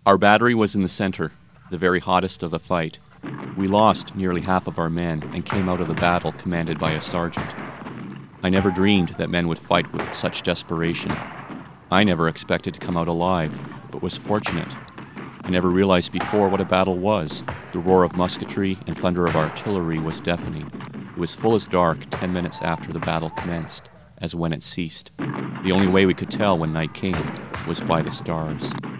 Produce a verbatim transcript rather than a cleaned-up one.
Our battery was in the center, the very hottest of the fight. We lost nearly half of our men and came out of the battle commanded by a sergeant. I never dreamed that men would fight with such desperation. I never expected to come out alive, but was fortunate. I never realized before what a battle was. The roar of musketry and thunder of artillery was deafening. It was full as dark ten minutes after the battle commenced as when it ceased. The only way we could tell when night came was by the stars.